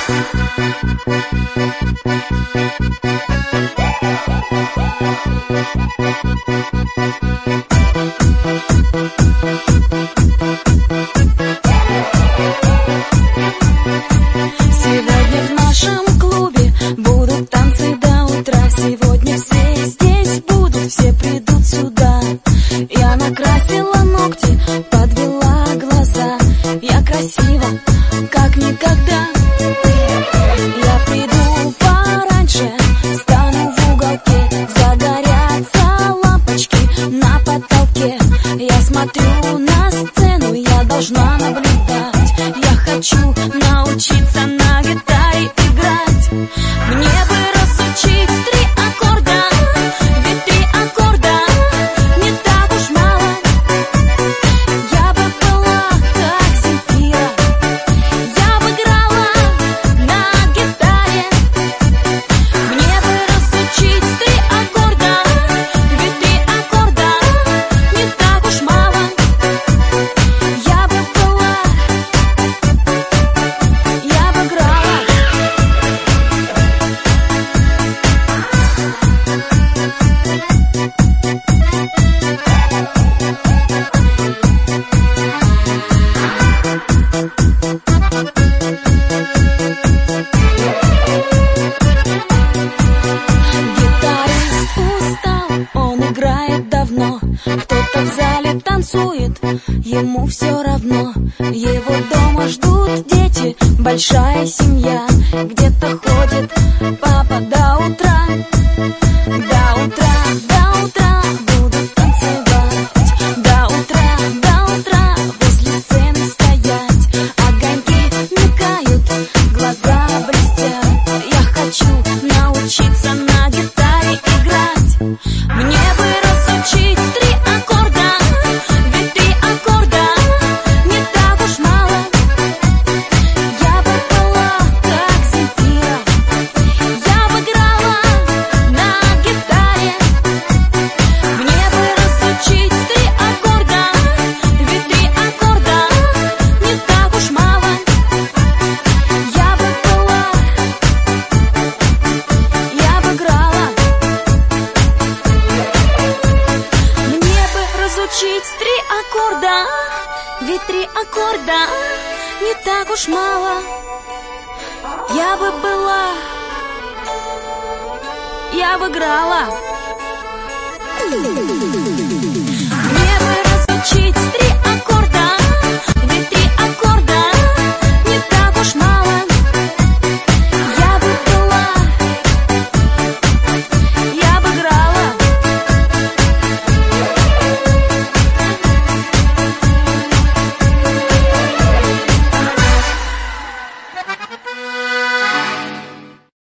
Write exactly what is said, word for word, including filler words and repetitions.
Сегодня в нашем клубе будут танцы до утра. Сегодня все здесь будут, все придут сюда. Я накрасила ногти, подвела глаза. Я красива, как никогда. Я приду пораньше, стану в уголке. Загорятся лампочки на потолке. Я смотрю на сцену, я должна наблюдать. Я хочу научиться на гитаре играть. Мне бы разучить три аккорда, ведь три аккорда не так уж мало. Я бы была как Земфира, я бы играла на гитаре. Мне бы разучить три аккорда, ведь три аккорда не так уж мало. Я бы была, я бы играла. Гитарист устал, он играет давно. Кто-то в зале танцует, ему все равно. Его дома ждут дети, большая семья. Где-то ходит папа до утра. До утра, до утра будут танцевать. До утра, до утра возле сцены стоять. Огоньки мигают, глаза блестят. Я хочу научиться на гитаре играть. Мне бы разучить три аккорда, ведь три аккорда не так уж мало. Я бы была как Земфира, я бы играла на гитаре. Мне бы разучить три аккорда, ведь три аккорда не так уж мало. Я бы была, я бы играла. Мне бы разучить три аккорда, ведь три аккорда не так уж мало. Я бы была, я бы играла. Мне бы разучить три аккорда, ведь три аккорда